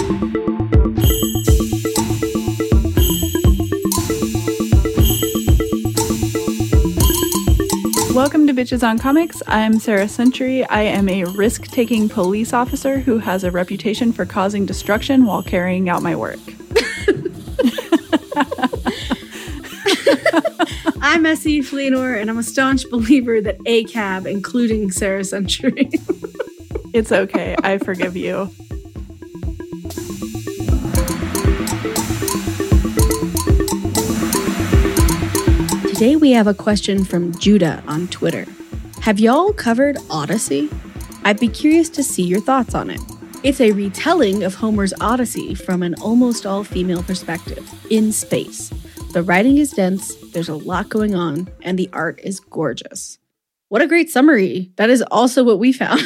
Welcome to Bitches on Comics. I'm Sarah Century. I am a risk-taking police officer who has a reputation for causing destruction while carrying out my work. I'm Essie Fleenor, and I'm a staunch believer that ACAB, including Sarah Century. It's okay. I forgive you. Today we have a question from Judah on Twitter. Have y'all covered Odyssey? I'd be curious to see your thoughts on it. It's a retelling of Homer's Odyssey from an almost all-female perspective, in space. The writing is dense, there's a lot going on, and the art is gorgeous. What a great summary. That is also what we found.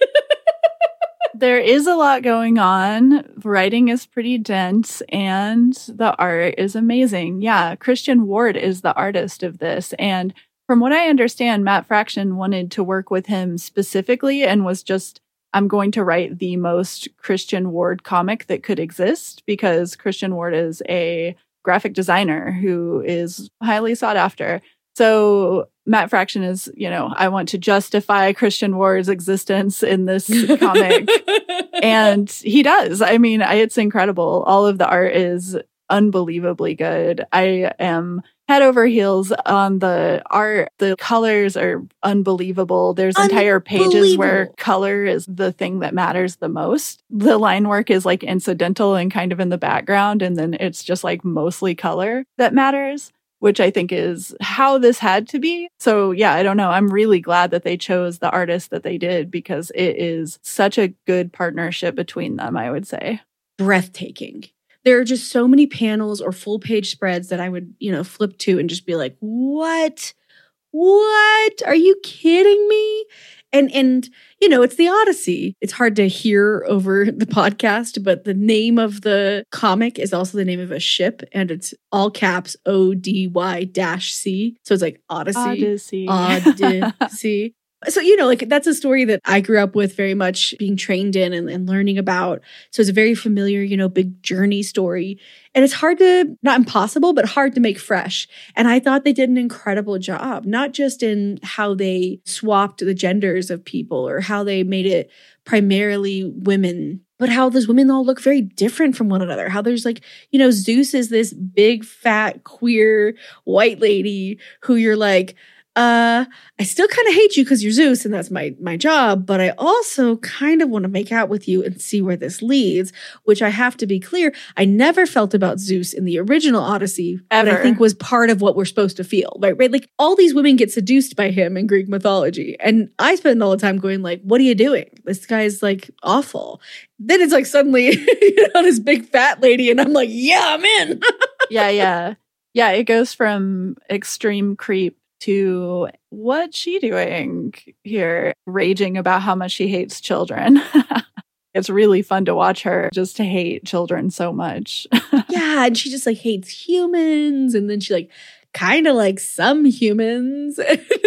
There is a lot going on. Writing is pretty dense, and the art is amazing. Yeah, Christian Ward is the artist of this. And from what I understand, Matt Fraction wanted to work with him specifically and was just, I'm going to write the most Christian Ward comic that could exist, because Christian Ward is a graphic designer who is highly sought after. So Matt Fraction is, I want to justify Christian Ward's existence in this comic. And he does. I mean, it's incredible. All of the art is unbelievably good. I am head over heels on the art. The colors are unbelievable. There's entire pages where color is the thing that matters the most. The line work is like incidental and kind of in the background. And then it's just like mostly color that matters, which I think is how this had to be. So yeah, I don't know. I'm really glad that they chose the artist that they did, because it is such a good partnership between them, I would say. Breathtaking. There are just so many panels or full page spreads that I would, flip to and just be like, what? What? Are you kidding me? And it's the Odyssey. It's hard to hear over the podcast, but the name of the comic is also the name of a ship, and it's all caps ODY-C. So it's like Odyssey. Odyssey. So, that's a story that I grew up with very much being trained in and learning about. So it's a very familiar, big journey story. And it's hard to, not impossible, but hard to make fresh. And I thought they did an incredible job, not just in how they swapped the genders of people or how they made it primarily women, but how those women all look very different from one another. How there's Zeus is this big, fat, queer white lady who you're like, I still kind of hate you because you're Zeus and that's my job, but I also kind of want to make out with you and see where this leads, which I have to be clear, I never felt about Zeus in the original Odyssey, ever. But I think was part of what we're supposed to feel, right? Like all these women get seduced by him in Greek mythology. And I spend all the time going like, what are you doing? This guy's like awful. Then it's like suddenly this big fat lady and I'm like, yeah, I'm in. Yeah. It goes from extreme creep to what's she doing here, raging about how much she hates children. It's really fun to watch her just to hate children so much. Yeah, and she just hates humans, and then she kind of likes some humans.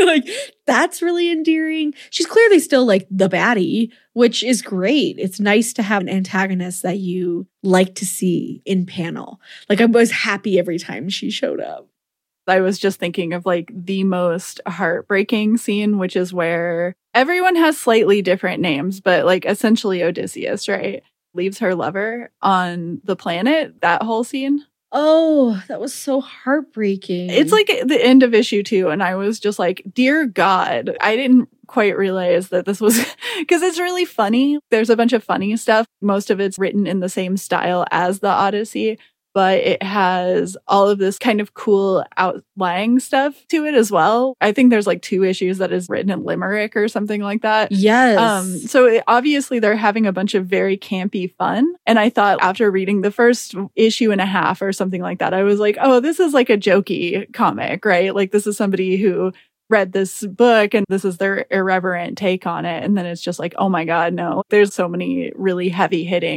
That's really endearing. She's clearly still the baddie, which is great. It's nice to have an antagonist that you like to see in panel. I was happy every time she showed up. I was just thinking of the most heartbreaking scene, which is where everyone has slightly different names, but essentially Odysseus, right? Leaves her lover on the planet, that whole scene. Oh, that was so heartbreaking. It's the end of issue 2. And I was just like, dear God, I didn't quite realize that this was, because it's really funny. There's a bunch of funny stuff. Most of it's written in the same style as the Odyssey, but it has all of this kind of cool outlying stuff to it as well. I think there's 2 issues that is written in Limerick or something like that. Yes. So obviously they're having a bunch of very campy fun. And I thought after reading the first issue and a half or something like that, I was like, oh, this is a jokey comic, right? This is somebody who read this book and this is their irreverent take on it. And then it's just oh my God, no, there's so many really heavy hitting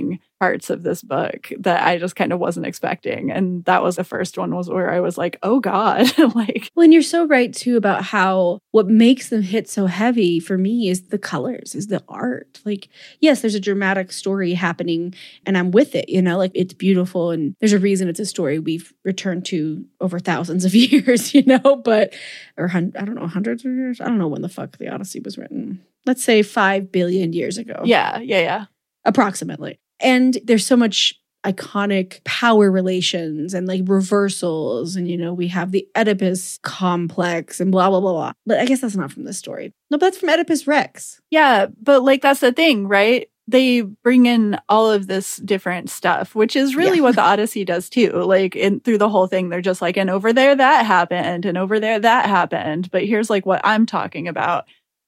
parts of this book that I just kind of wasn't expecting. And that was the first one, was where I was like, oh God. Like, well, and you're so right too about how what makes them hit so heavy for me is the colors, is the art. Like, yes, there's a dramatic story happening and I'm with it, like it's beautiful. And there's a reason it's a story we've returned to over thousands of years, but, or I don't know, hundreds of years. I don't know when the fuck the Odyssey was written. Let's say 5 billion years ago. Yeah. Approximately. And there's so much iconic power relations and like reversals. And, we have the Oedipus complex and blah, blah, blah, blah. But I guess that's not from this story. No, but that's from Oedipus Rex. Yeah. But like, that's the thing, right? They bring in all of this different stuff, which is really what the Odyssey does too. Like through the whole thing, they're just like, and over there that happened, and over there that happened. But here's like what I'm talking about.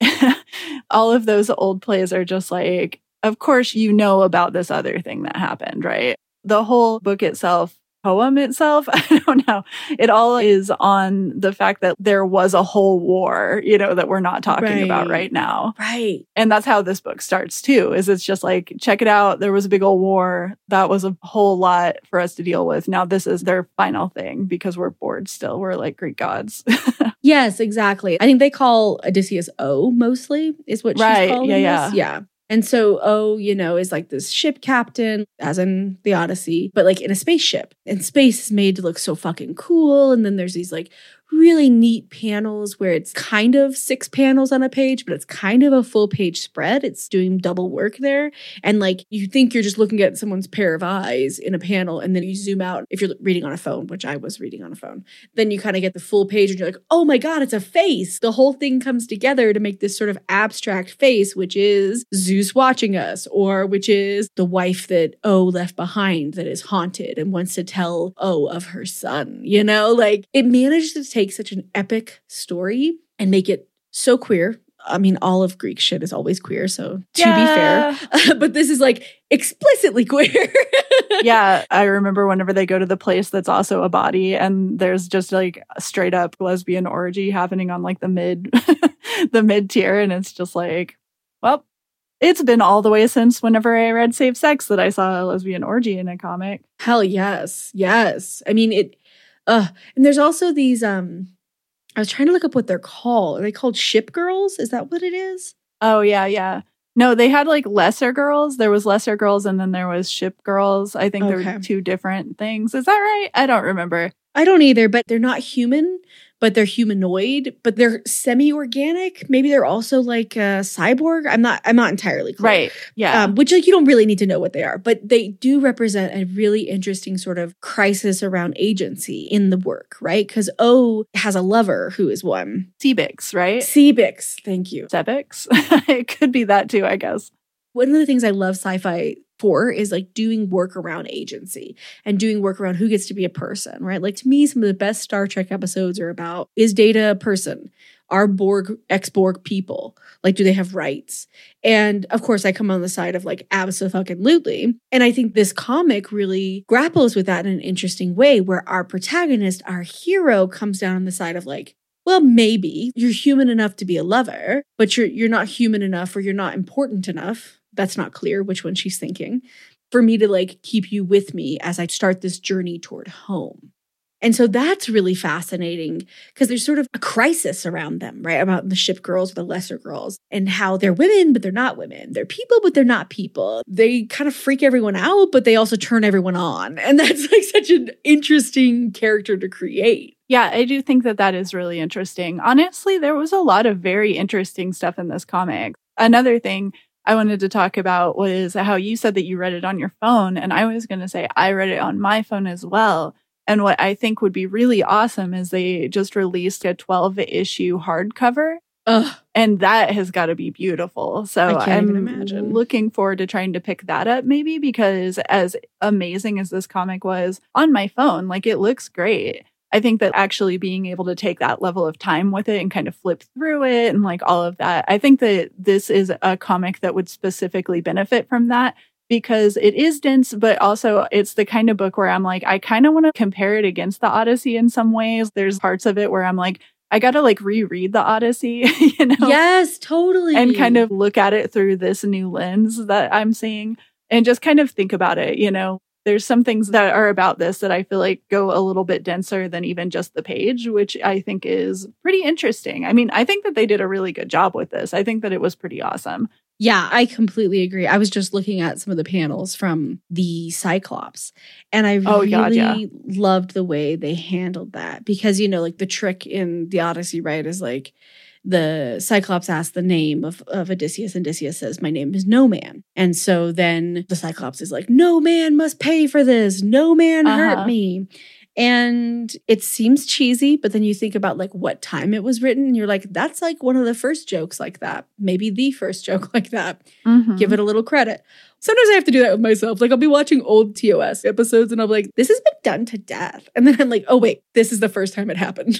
All of those old plays are just like, of course, about this other thing that happened, right? The whole book itself, poem itself, I don't know. It all is on the fact that there was a whole war, that we're not talking about right now. Right. And that's how this book starts too, is it's just like, check it out. There was a big old war. That was a whole lot for us to deal with. Now this is their final thing because we're bored still. We're like Greek gods. Yes, exactly. I think they call Odysseus O mostly is what she's calling this. Yeah. And so O, is like this ship captain, as in the Odyssey, but like in a spaceship. And space is made to look so fucking cool. And then there's these like really neat panels where it's kind of 6 panels on a page, but it's kind of a full page spread. It's doing double work there. And like you think you're just looking at someone's pair of eyes in a panel, and then you zoom out if you're reading on a phone, which I was reading on a phone. Then you kind of get the full page and you're like, oh my God, it's a face. The whole thing comes together to make this sort of abstract face, which is Zeus watching us, or which is the wife that O left behind that is haunted and wants to tell O of her son. Like it manages to take such an epic story and make it so queer. I mean, all of Greek shit is always queer, so to be fair. But this is like explicitly queer. Yeah, I remember whenever they go to the place that's also a body and there's just like a straight up lesbian orgy happening on like the mid tier, and it's just like, well, it's been all the way since whenever I read Safe Sex that I saw a lesbian orgy in a comic. Hell yes. Yes. I mean, and there's also these, I was trying to look up what they're called. Are they called ship girls? Is that what it is? Oh, yeah. No, they had like lesser girls. There was lesser girls and then there was ship girls. I think there were 2 different things. Is that right? I don't remember. I don't either, but they're not human, but they're humanoid, but they're semi-organic. Maybe they're also like a cyborg. I'm not entirely clear. Right. Yeah. Which like you don't really need to know what they are, but they do represent a really interesting sort of crisis around agency in the work, right? Because O has a lover who is one. Sebix, right? Sebix. Thank you. Sebix. It could be that too, I guess. One of the things I love sci-fi for is like doing work around agency and doing work around who gets to be a person, right? Like to me, some of the best Star Trek episodes are about, is Data a person? Are Borg ex-Borg people? Like, do they have rights? And of course, I come on the side of like, abso-fucking-lutely. And I think this comic really grapples with that in an interesting way, where our protagonist, our hero, comes down on the side of like, well, maybe you're human enough to be a lover, but you're not human enough, or you're not important enough. That's not clear which one she's thinking, for me to like keep you with me as I start this journey toward home. And so that's really fascinating because there's sort of a crisis around them, right? About the ship girls or the lesser girls and how they're women, but they're not women. They're people, but they're not people. They kind of freak everyone out, but they also turn everyone on. And that's like such an interesting character to create. Yeah, I do think that is really interesting. Honestly, there was a lot of very interesting stuff in this comic. Another thing I wanted to talk about was how you said that you read it on your phone. And I was going to say I read it on my phone as well. And what I think would be really awesome is they just released a 12-issue hardcover. Ugh. And that has got to be beautiful. So I'm looking forward to trying to pick that up maybe, because as amazing as this comic was on my phone, like it looks great. I think that actually being able to take that level of time with it and kind of flip through it and like all of that, I think that this is a comic that would specifically benefit from that, because it is dense, but also it's the kind of book where I'm like, I kind of want to compare it against the Odyssey in some ways. There's parts of it where I'm like, I got to like reread the Odyssey, you know? Yes, totally. And kind of look at it through this new lens that I'm seeing. And just kind of think about it, there's some things that are about this that I feel like go a little bit denser than even just the page, which I think is pretty interesting. I mean, I think that they did a really good job with this. I think that it was pretty awesome. Yeah, I completely agree. I was just looking at some of the panels from the Cyclops, and I really loved the way they handled that because, like the trick in the Odyssey, right, is like the Cyclops asks the name of Odysseus, and Odysseus says, "My name is No Man." And so then the Cyclops is like, "No man must pay for this. No man hurt me." And it seems cheesy, but then you think about like what time it was written and you're like, that's like one of the first jokes like that. Maybe the first joke like that. Mm-hmm. Give it a little credit. Sometimes I have to do that with myself. Like I'll be watching old TOS episodes and I'll be like, this has been done to death. And then I'm like, oh wait, this is the first time it happened.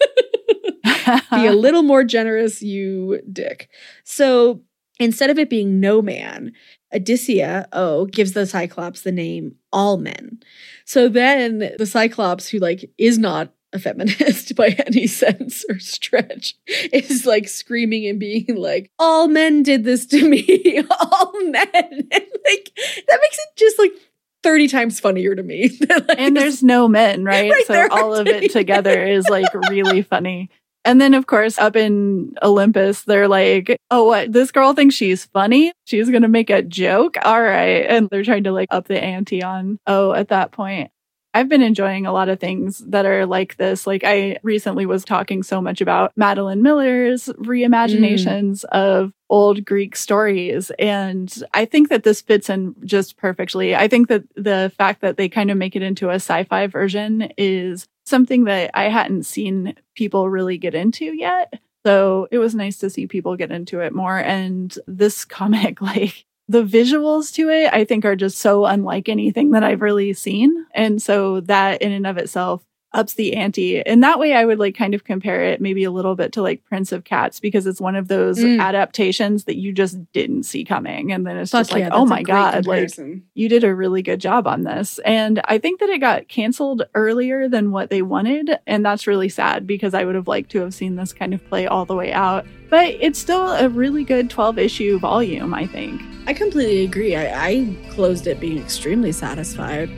Be a little more generous, you dick. So instead of it being No Man, Odysseus gives the Cyclops the name All Men. So then the Cyclops, who like is not a feminist by any sense or stretch, is like screaming and being like, "All men did this to me, all men." And like that makes it just like 30 times funnier to me. Like, and there's no men, right? So all of it together is like really funny. And then, of course, up in Olympus, they're like, oh, what? This girl thinks she's funny? She's going to make a joke? All right. And they're trying to like up the ante on at that point. I've been enjoying a lot of things that are like this. Like I recently was talking so much about Madeline Miller's reimaginations of old Greek stories. And I think that this fits in just perfectly. I think that the fact that they kind of make it into a sci-fi version is something that I hadn't seen people really get into yet. So it was nice to see people get into it more. And this comic, like the visuals to it, I think are just so unlike anything that I've really seen. And so that in and of itself ups the ante. And that way I would like kind of compare it maybe a little bit to like Prince of Cats, because it's one of those adaptations that you just didn't see coming. And then it's just like, oh my God, like you did a really good job on this. And I think that it got canceled earlier than what they wanted. And that's really sad because I would have liked to have seen this kind of play all the way out. But it's still a really good 12-issue volume, I think. I completely agree. I closed it being extremely satisfied.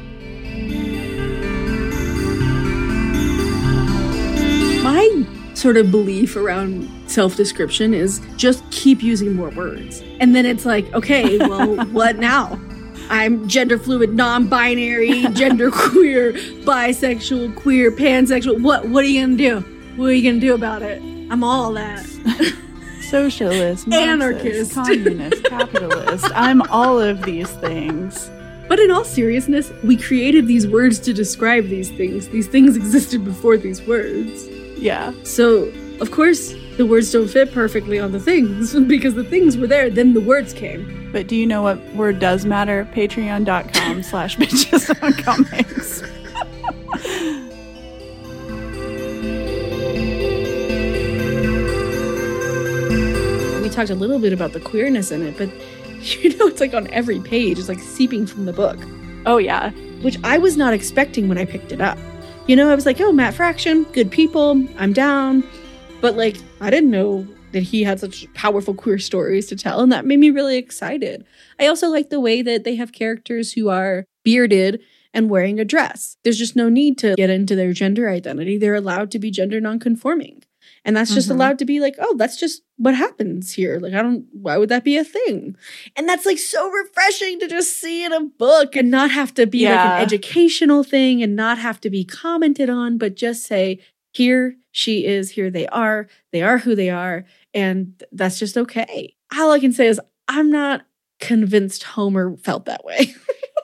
My sort of belief around self-description is just keep using more words. And then it's like, okay, well, what now? I'm gender fluid, non-binary, genderqueer, bisexual, queer, pansexual. What are you going to do? What are you going to do about it? I'm all that. Socialist, anarchist, communist, capitalist. I'm all of these things. But in all seriousness, we created these words to describe these things. These things existed before these words. Yeah. So, of course, the words don't fit perfectly on the things because the things were there, then the words came. But do you know what word does matter? Patreon.com/bitches on comics. We talked a little bit about the queerness in it, but it's like on every page. It's like seeping from the book. Oh, yeah. Which I was not expecting when I picked it up. I was like, oh, Matt Fraction, good people, I'm down. But like, I didn't know that he had such powerful queer stories to tell. And that made me really excited. I also like the way that they have characters who are bearded and wearing a dress. There's just no need to get into their gender identity. They're allowed to be gender nonconforming. And that's just allowed to be like, oh, that's just what happens here. Like, why would that be a thing? And that's like so refreshing to just see in a book and not have to be like an educational thing and not have to be commented on, but just say, here she is, here they are who they are. And that's just okay. All I can say is I'm not convinced Homer felt that way.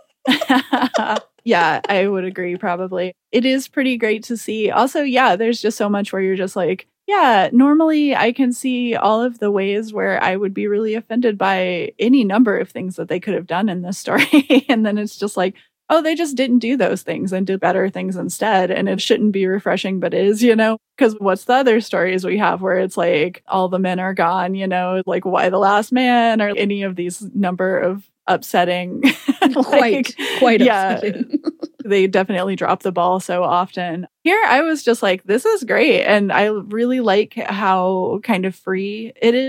Yeah, I would agree probably. It is pretty great to see. Also, yeah, there's just so much where you're just like, yeah, normally I can see all of the ways where I would be really offended by any number of things that they could have done in this story. And then it's just like, oh, they just didn't do those things and did better things instead. And it shouldn't be refreshing, but is, because what's the other stories we have where it's like all the men are gone, like Why the Last Man or any of these number of upsetting. quite upsetting. They definitely drop the ball so often. Here, I was just like, this is great. And I really like how kind of free it is.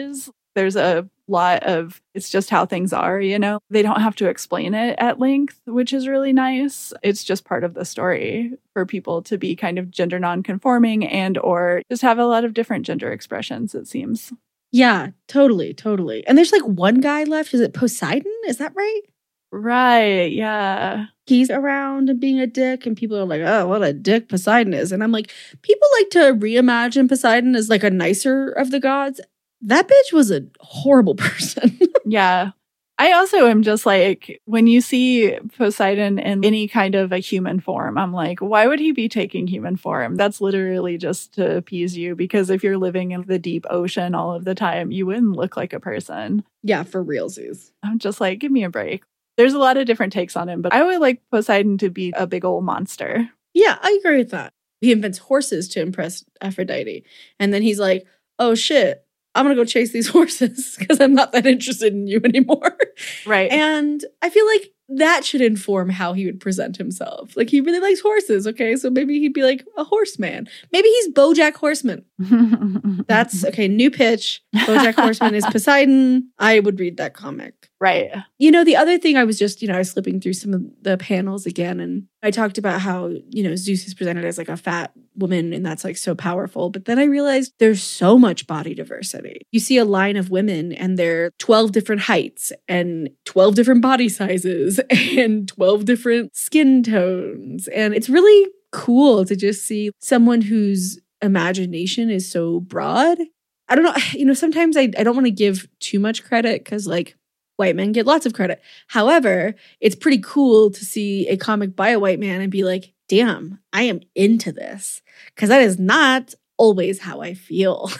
There's a lot of, it's just how things are, you know? They don't have to explain it at length, which is really nice. It's just part of the story for people to be kind of gender nonconforming and or just have a lot of different gender expressions, it seems. Yeah, totally. And there's like one guy left. Is it Poseidon? Is that right? Right, yeah. He's around and being a dick, and people are like, oh, what a dick Poseidon is. And I'm like, people like to reimagine Poseidon as like a nicer of the gods. That bitch was a horrible person. Yeah. I also am just like, when you see Poseidon in any kind of a human form, I'm like, why would he be taking human form? That's literally just to appease you, because if you're living in the deep ocean all of the time, you wouldn't look like a person. Yeah, for realsies. I'm just like, give me a break. There's a lot of different takes on him, but I would like Poseidon to be a big old monster. Yeah, I agree with that. He invents horses to impress Aphrodite. And then he's like, oh shit, I'm going to go chase these horses because I'm not that interested in you anymore. Right. And I feel like that should inform how he would present himself. Like, he really likes horses, okay? So maybe he'd be like a horseman. Maybe he's BoJack Horseman. That's, okay, new pitch. BoJack Horseman is Poseidon. I would read that comic. Right. You know, the other thing I was just, I was slipping through some of the panels again, and I talked about how, Zeus is presented as like a fat woman, and that's like so powerful. But then I realized there's so much body diversity. You see a line of women, and they're 12 different heights and 12 different body sizes and 12 different skin tones. And it's really cool to just see someone whose imagination is so broad. I don't know, sometimes I don't want to give too much credit because like, white men get lots of credit. However, it's pretty cool to see a comic by a white man and be like, damn, I am into this. Because that is not always how I feel.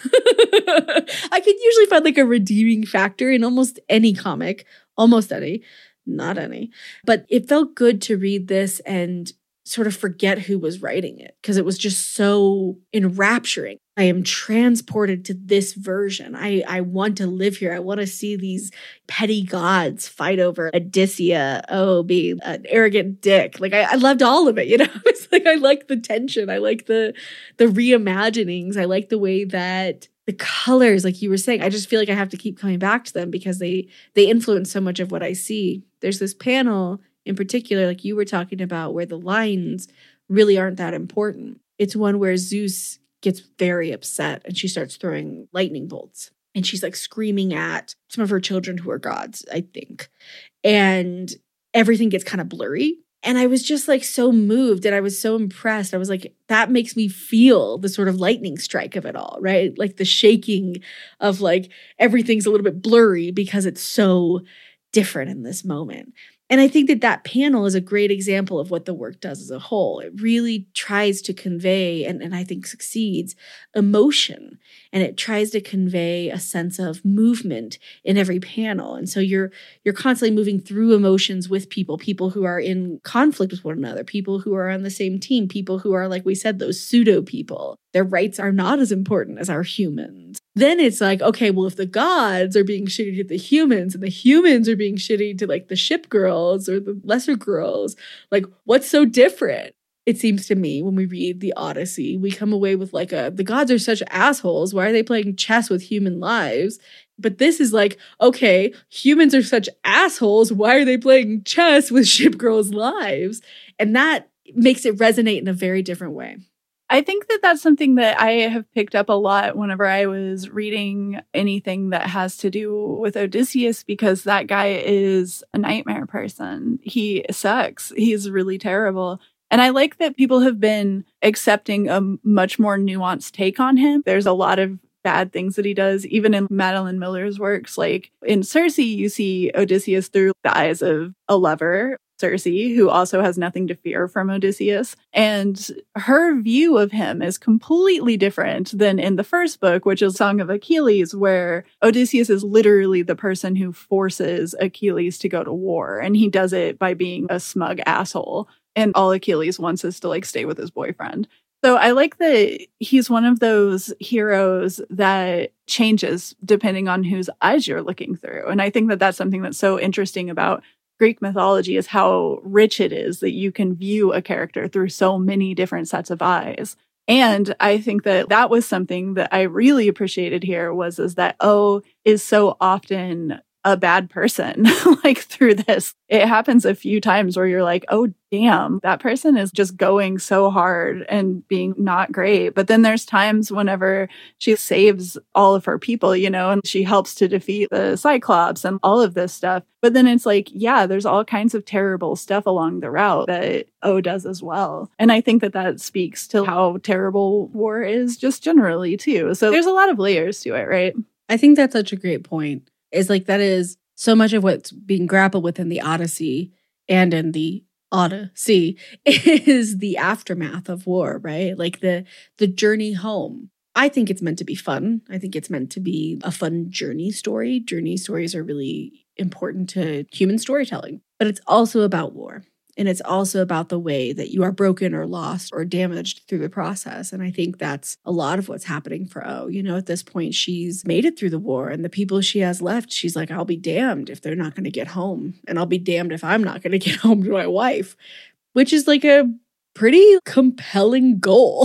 I can usually find like a redeeming factor in almost any comic, almost any, not any. But it felt good to read this and sort of forget who was writing it because it was just so enrapturing. I am transported to this version. I want to live here. I want to see these petty gods fight over Odysseus. Oh, be an arrogant dick. Like I loved all of it. It's like I like the tension. I like the reimaginings. I like the way that the colors, like you were saying, I just feel like I have to keep coming back to them because they influence so much of what I see. There's this panel in particular, like you were talking about, where the lines really aren't that important. It's one where Zeus gets very upset and she starts throwing lightning bolts. And she's like screaming at some of her children who are gods, I think. And everything gets kind of blurry. And I was just like so moved and I was so impressed. I was like, that makes me feel the sort of lightning strike of it all, right? Like the shaking of like everything's a little bit blurry because it's so different in this moment. And I think that panel is a great example of what the work does as a whole. It really tries to convey, and I think succeeds, emotion. And it tries to convey a sense of movement in every panel. And so you're constantly moving through emotions with people who are in conflict with one another, people who are on the same team, people who are, like we said, those pseudo people. Their rights are not as important as our humans. Then it's like, okay, well, if the gods are being shitty to the humans and the humans are being shitty to like the ship girls or the lesser girls, like what's so different? It seems to me when we read the Odyssey, we come away with like the gods are such assholes. Why are they playing chess with human lives? But this is like, okay, humans are such assholes. Why are they playing chess with ship girls' lives? And that makes it resonate in a very different way. I think that's something that I have picked up a lot whenever I was reading anything that has to do with Odysseus, because that guy is a nightmare person. He sucks. He's really terrible. And I like that people have been accepting a much more nuanced take on him. There's a lot of bad things that he does, even in Madeline Miller's works. Like in Circe, you see Odysseus through the eyes of a lover, Circe, who also has nothing to fear from Odysseus. And her view of him is completely different than in the first book, which is Song of Achilles, where Odysseus is literally the person who forces Achilles to go to war. And he does it by being a smug asshole. And all Achilles wants is to like stay with his boyfriend. So I like that he's one of those heroes that changes depending on whose eyes you're looking through. And I think that that's something that's so interesting about Greek mythology, is how rich it is that you can view a character through so many different sets of eyes. And I think that that was something that I really appreciated here is that O is so often a bad person, like through this. It happens a few times where you're like, oh, damn, that person is just going so hard and being not great. But then there's times whenever she saves all of her people, and she helps to defeat the Cyclops and all of this stuff. But then it's like, yeah, there's all kinds of terrible stuff along the route that O does as well. And I think that that speaks to how terrible war is just generally too. So there's a lot of layers to it, right? I think that's such a great point. Is like that is so much of what's being grappled with in the Odyssey and in the Odyssey is the aftermath of war, right? Like the journey home. I think it's meant to be fun. I think it's meant to be a fun journey story. Journey stories are really important to human storytelling, but it's also about war. And it's also about the way that you are broken or lost or damaged through the process. And I think that's a lot of what's happening for O. At this point, she's made it through the war, and the people she has left, she's like, I'll be damned if they're not going to get home. And I'll be damned if I'm not going to get home to my wife, which is like a pretty compelling goal.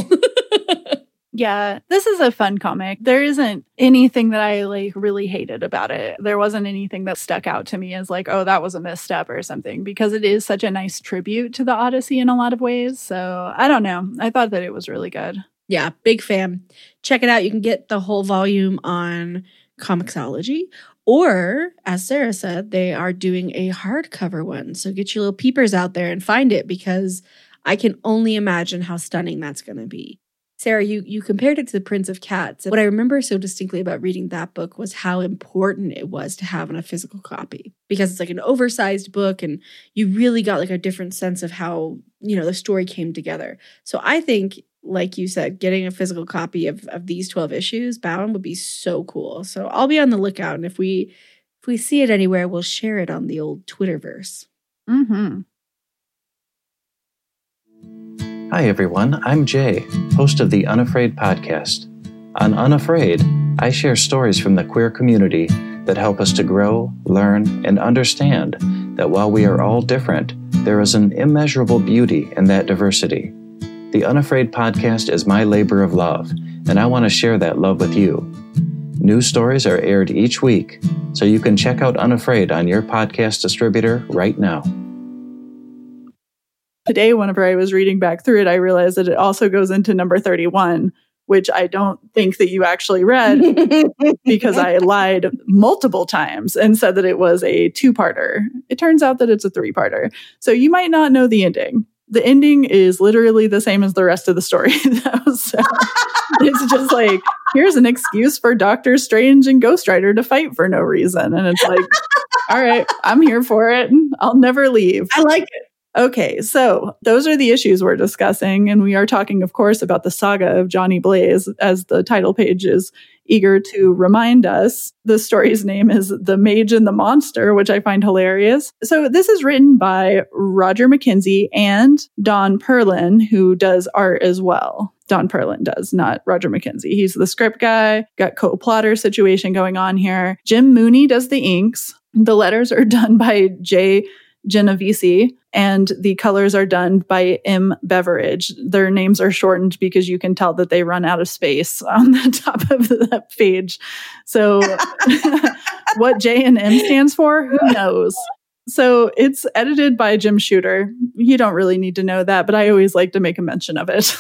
Yeah, this is a fun comic. There isn't anything that I really hated about it. There wasn't anything that stuck out to me as like, oh, that was a misstep or something, because it is such a nice tribute to the Odyssey in a lot of ways. So I don't know. I thought that it was really good. Yeah, big fan. Check it out. You can get the whole volume on Comixology, or as Sarah said, they are doing a hardcover one. So get your little peepers out there and find it, because I can only imagine how stunning that's going to be. Sarah, you compared it to The Prince of Cats. What I remember so distinctly about reading that book was how important it was to have in a physical copy, because it's like an oversized book and you really got like a different sense of how, the story came together. So I think, like you said, getting a physical copy of these 12 issues bound would be so cool. So I'll be on the lookout. And if we see it anywhere, we'll share it on the old Twitterverse. Mm-hmm. Hi everyone, I'm Jay, host of the Unafraid podcast. On Unafraid, I share stories from the queer community that help us to grow, learn, and understand that while we are all different, there is an immeasurable beauty in that diversity. The Unafraid podcast is my labor of love, and I want to share that love with you. New stories are aired each week, so you can check out Unafraid on your podcast distributor right now. Today, whenever I was reading back through it, I realized that it also goes into number 31, which I don't think that you actually read because I lied multiple times and said that it was a 2-parter. It turns out that it's a 3-parter. So you might not know the ending. The ending is literally the same as the rest of the story. So it's just like, here's an excuse for Doctor Strange and Ghost Rider to fight for no reason. And it's like, all right, I'm here for it. I'll never leave. I like it. Okay, so those are the issues we're discussing, and we are talking, of course, about the saga of Johnny Blaze, as the title page is eager to remind us. The story's name is The Mage and the Monster, which I find hilarious. So this is written by Roger McKenzie and Don Perlin, who does art as well. Don Perlin does, not Roger McKenzie. He's the script guy, got co-plotter situation going on here. Jim Mooney does the inks. The letters are done by Jay Genovese, and the colors are done by M. Beveridge. Their names are shortened because you can tell that they run out of space on the top of the page. So what J and M stands for, who knows? So it's edited by Jim Shooter. You don't really need to know that, but I always like to make a mention of it.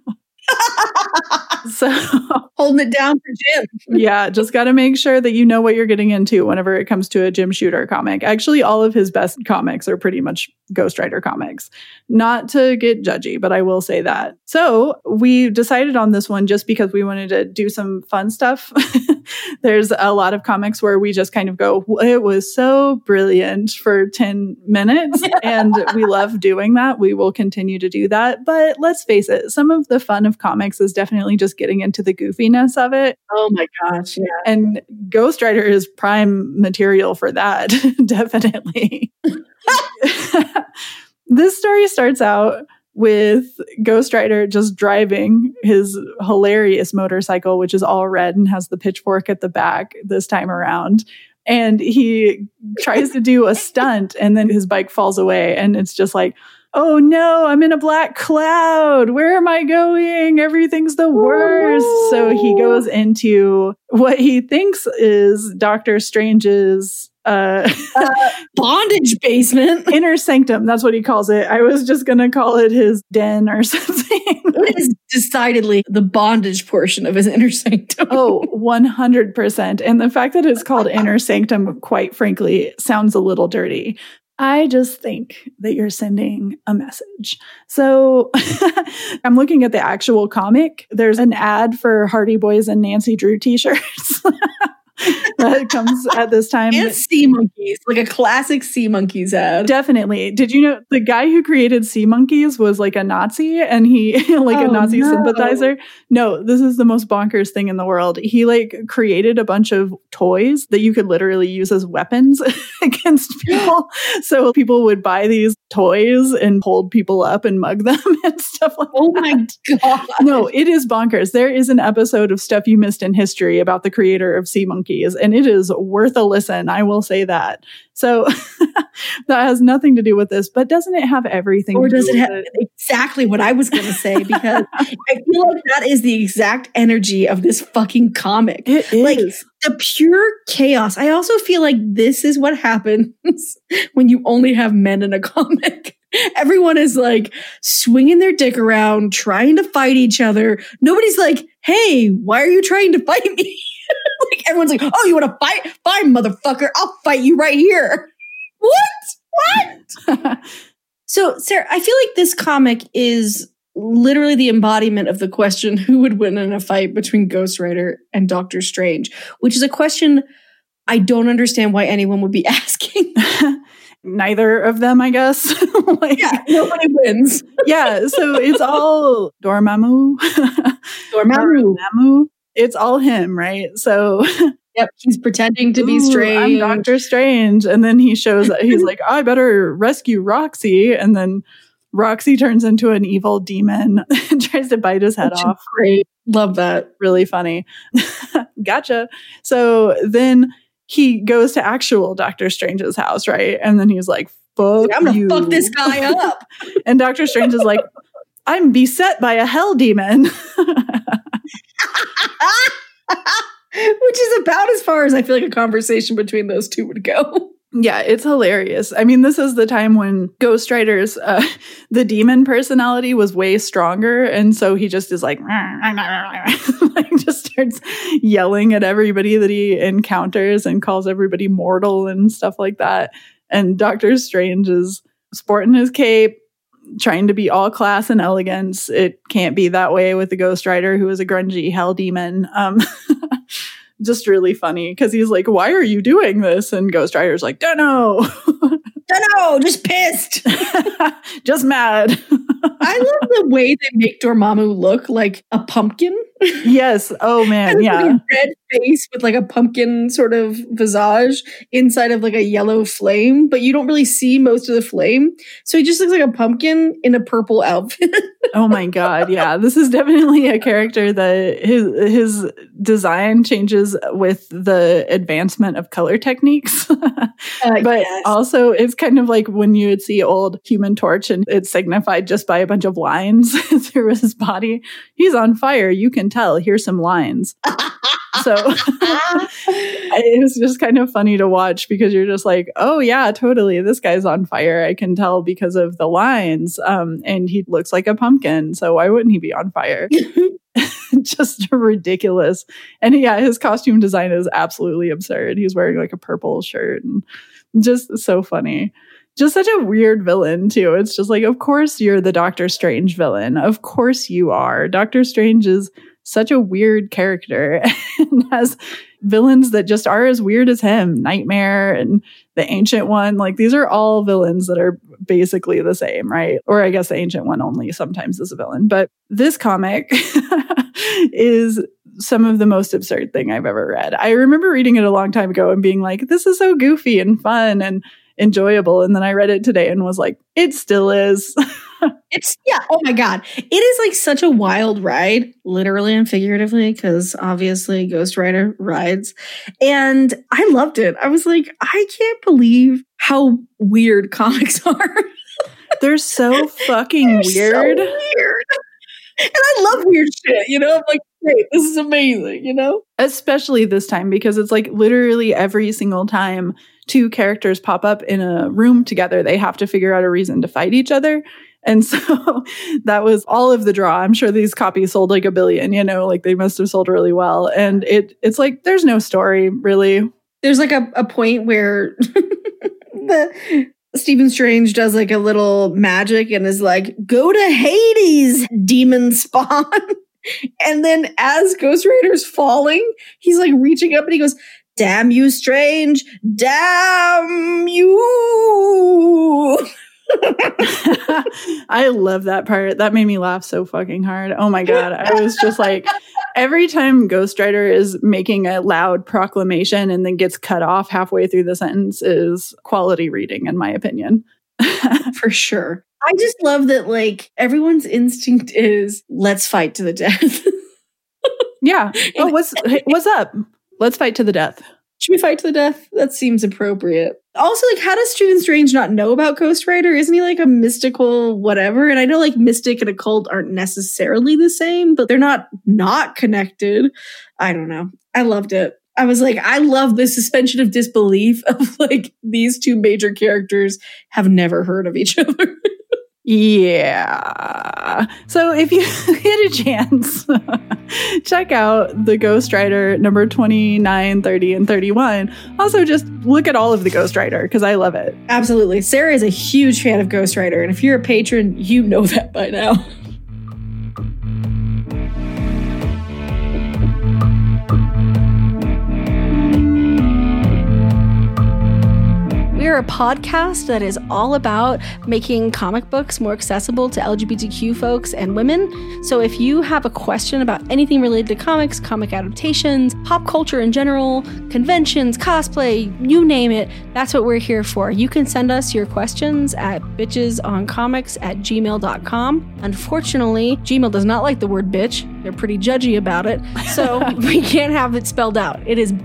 So holding it down for Jim. Yeah, just got to make sure that you know what you're getting into whenever it comes to a Jim Shooter comic. Actually, all of his best comics are pretty much Ghost Rider comics. Not to get judgy, but I will say that. So we decided on this one just because we wanted to do some fun stuff. There's a lot of comics where we just kind of go, it was so brilliant for 10 minutes. And we love doing that. We will continue to do that. But let's face it, some of the fun of comics is definitely just getting into the goofiness of it. Oh my gosh. Yeah. And Ghost Rider is prime material for that. Definitely. This story starts out with Ghost Rider just driving his hilarious motorcycle, which is all red and has the pitchfork at the back this time around. And he tries to do a stunt and then his bike falls away. And it's just like, oh no, I'm in a black cloud. Where am I going? Everything's the worst. Oh. So he goes into what he thinks is Doctor Strange's bondage basement. Inner sanctum. That's what he calls it. I was just going to call it his den or something. It is decidedly the bondage portion of his inner sanctum. Oh, 100%. And the fact that it's called inner sanctum, quite frankly, sounds a little dirty. I just think that you're sending a message. So I'm looking at the actual comic. There's an ad for Hardy Boys and Nancy Drew t-shirts. That comes at this time. And Sea Monkeys, like a classic Sea Monkeys ad. Definitely. Did you know the guy who created Sea Monkeys was like a Nazi and he like a Nazi sympathizer? No, this is the most bonkers thing in the world. He like created a bunch of toys that you could literally use as weapons against people. So people would buy these toys and hold people up and mug them and stuff like that. Oh my God. No, it is bonkers. There is an episode of Stuff You Missed in History about the creator of Sea Monkeys, and it is worth a listen. I will say that. So that has nothing to do with this, but doesn't it have everything? Or to does do it have with exactly what I was going to say? Because I feel like that is the exact energy of this fucking comic. It is. Like the pure chaos. I also feel like this is what happens when you only have men in a comic. Everyone is like swinging their dick around, trying to fight each other. Nobody's like, hey, why are you trying to fight me? Like everyone's like, oh, you want to fight? Fine, motherfucker. I'll fight you right here. What? So, Sarah, I feel like this comic is literally the embodiment of the question, who would win in a fight between Ghost Rider and Doctor Strange, which is a question I don't understand why anyone would be asking. Neither of them, I guess. Like, yeah, nobody wins. Yeah, so it's all Dormammu. Dormammu. It's all him, right? So yep, he's pretending to be Strange. I'm Doctor Strange. And then he shows up, he's like, I better rescue Roxy. And then Roxy turns into an evil demon and tries to bite his head off. Great. Love that. Really funny. Gotcha. So then he goes to actual Doctor Strange's house, right? And then he's like, fuck I'm going you. to fuck this guy up. And Doctor Strange is like, I'm beset by a hell demon. Which is about as far as I feel like a conversation between those two would go. Yeah, it's hilarious. I mean, this is the time when Ghost Rider's, the demon personality was way stronger. And so he just is like, like just starts yelling at everybody that he encounters and calls everybody mortal and stuff like that. And Doctor Strange is sporting his cape, trying to be all class and elegance. It can't be that way with the Ghost Rider, who is a grungy hell demon. Just really funny because he's like, why are you doing this? And Ghost Rider's like, don't know. Just pissed. Just mad. I love the way they make Dormammu look like a pumpkin. Yes. Oh man. Yeah. Like a red face with like a pumpkin sort of visage inside of like a yellow flame, but you don't really see most of the flame. So he just looks like a pumpkin in a purple outfit. Oh my God. Yeah. This is definitely a character that his design changes with the advancement of color techniques. But yes. Also it's kind of like when you would see old Human Torch and it's signified just by a bunch of lines through his body. He's on fire. You can tell. Here's some lines. So it was just kind of funny to watch because you're just like, oh yeah, totally. This guy's on fire. I can tell because of the lines. And he looks like a pumpkin. So why wouldn't he be on fire? Just ridiculous. And yeah, his costume design is absolutely absurd. He's wearing like a purple shirt and just so funny. Just such a weird villain too. It's just like, of course you're the Doctor Strange villain. Of course you are. Doctor Strange is such a weird character and has villains that just are as weird as him. Nightmare and the Ancient One. Like these are all villains that are basically the same, right? Or I guess the Ancient One only sometimes is a villain. But this comic is some of the most absurd thing I've ever read. I remember reading it a long time ago and being like, this is so goofy and fun and enjoyable. And then I read it today and was like, it still is. Oh my God. It is like such a wild ride, literally and figuratively, because obviously Ghost Rider rides. And I loved it. I was like, I can't believe how weird comics are. They're so fucking weird. So weird. And I love weird shit, you know? I'm like, great, this is amazing, you know? Especially this time, because it's like literally every single time two characters pop up in a room together, they have to figure out a reason to fight each other. And so that was all of the draw. I'm sure these copies sold like 1 billion, you know, like they must have sold really well. And it's like, there's no story really. There's like a point where Stephen Strange does like a little magic and is like, go to Hades, demon spawn. And then as Ghost Rider's falling, he's like reaching up and he goes, damn you, Strange, damn you. I love that part. That made me laugh so fucking hard. Oh my God. I was just like, every time Ghost Rider is making a loud proclamation and then gets cut off halfway through the sentence is quality reading, in my opinion. For sure. I just love that, like, everyone's instinct is, let's fight to the death. Yeah. Oh, what's up? Let's fight to the death. Should we fight to the death? That seems appropriate. Also, like, how does Stephen Strange not know about Ghost Rider? Isn't he like a mystical whatever? And I know like mystic and occult aren't necessarily the same, but they're not connected. I don't know. I loved it. I was like, I love the suspension of disbelief of like these two major characters have never heard of each other. Yeah. So if you get a chance, check out the Ghost Rider number 29, 30, and 31. Also, just look at all of the Ghost Rider because I love it. Absolutely. Sarah is a huge fan of Ghost Rider. And if you're a patron, you know that by now. We're a podcast that is all about making comic books more accessible to LGBTQ folks and women. So if you have a question about anything related to comics, comic adaptations, pop culture in general, conventions, cosplay, you name it, that's what we're here for. You can send us your questions at bitchesoncomics@gmail.com. Unfortunately, Gmail does not like the word bitch. They're pretty judgy about it. So we can't have it spelled out. It is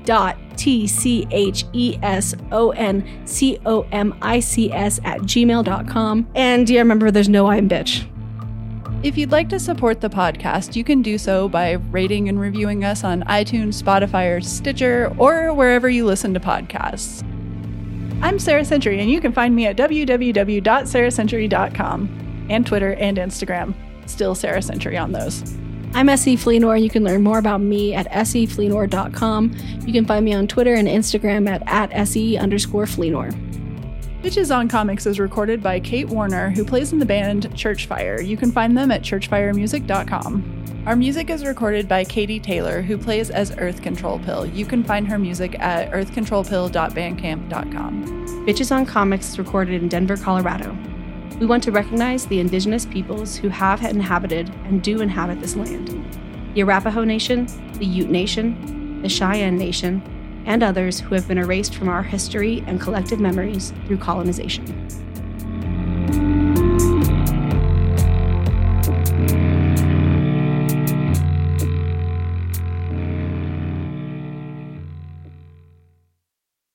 b.tchesoncomics@gmail.com. And yeah, remember, there's no I in bitch. If you'd like to support the podcast, you can do so by rating and reviewing us on iTunes, Spotify, or Stitcher, or wherever you listen to podcasts. I'm Sarah Century, and you can find me at www.sarahcentury.com and Twitter and Instagram. Still Sarah Century on those. I'm S.E. Fleenor. You can learn more about me at sefleenor.com. You can find me on Twitter and Instagram at @SE_Fleenor. Bitches on Comics is recorded by Kate Warner, who plays in the band Churchfire. You can find them at churchfiremusic.com. Our music is recorded by Katie Taylor, who plays as Earth Control Pill. You can find her music at earthcontrolpill.bandcamp.com. Bitches on Comics is recorded in Denver, Colorado. We want to recognize the indigenous peoples who have inhabited and do inhabit this land. The Arapaho Nation, the Ute Nation, the Cheyenne Nation, and others who have been erased from our history and collective memories through colonization.